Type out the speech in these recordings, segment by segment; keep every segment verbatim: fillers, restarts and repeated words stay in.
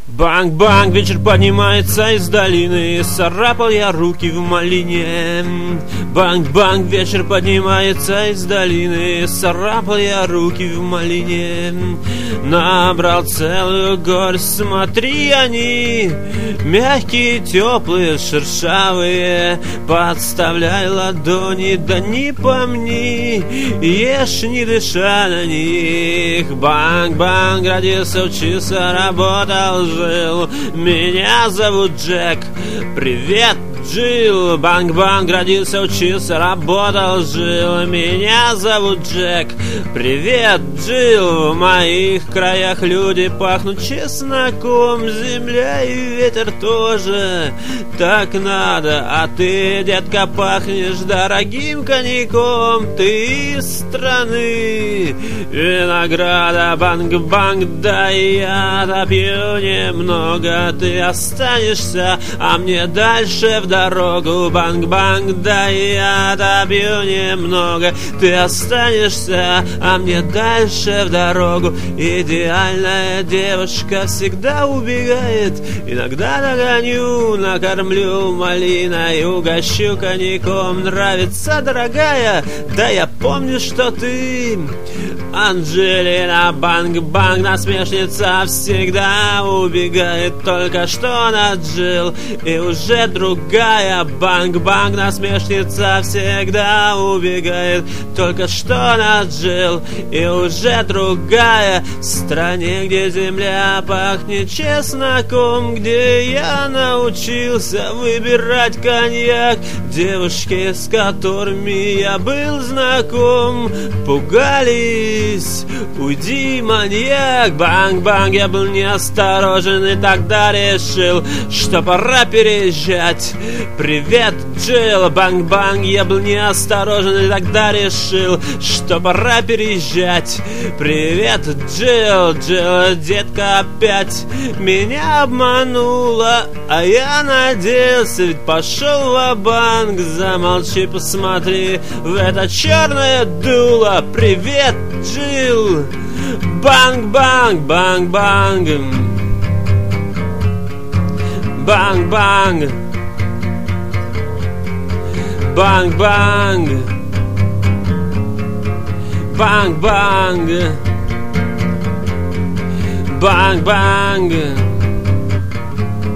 Банг-банг, вечер поднимается из долины, царапал я руки в малине. Банг-банг, вечер поднимается из долины, царапал я руки в малине. Набрал целую горсть, смотри, они мягкие, теплые, шершавые. Подставляй ладони, да не помни, ешь, не дыша на них. Банг-банг, родился, учился, работал, жил. Меня зовут Джек, привет, Джилл. Банг-банг, родился, учился, работал, жил. Меня зовут Джек, привет, Джилл. В моих краях люди пахнут чесноком, земля и ветер тоже так надо. А ты, детка, пахнешь дорогим коньяком. Ты из страны винограда. Банг-банг, да я допью немного. Ты останешься, а мне дальше в дорогу. Банг-банг, да я добью немного. Ты останешься, а мне дальше в дорогу. Идеальная девушка всегда убегает. Иногда догоню, накормлю малиной, угощу коньяком. Нравится, дорогая? Да я помню, что ты Анджелина. Банг-банг, насмешница всегда убегает. Только что она Джилл, и уже другая. Банг-банг, насмешница всегда убегает. Только что она Джилл, и уже другая. В стране, где земля пахнет чесноком, где я научился выбирать коньяк. Девушки, с которыми я был знаком, пугались: уйди, маньяк. Банг-банг, я был неосторожен и тогда решил, что пора переезжать. Привет, Джилл. Банг-банг, я был неосторожен и тогда решил, что пора переезжать. Привет, Джилл. Джилл, детка, опять меня обманула, а я надеялся, ведь пошел ва-банк. Замолчи, посмотри в это черное дуло. Привет, Джилл. Банг-банг, банг-банг. Банг-банг. Банг-банг. Банг-банг. Банг-банг.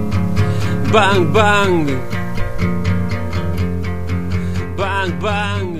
Банг-банг. Банг-банг.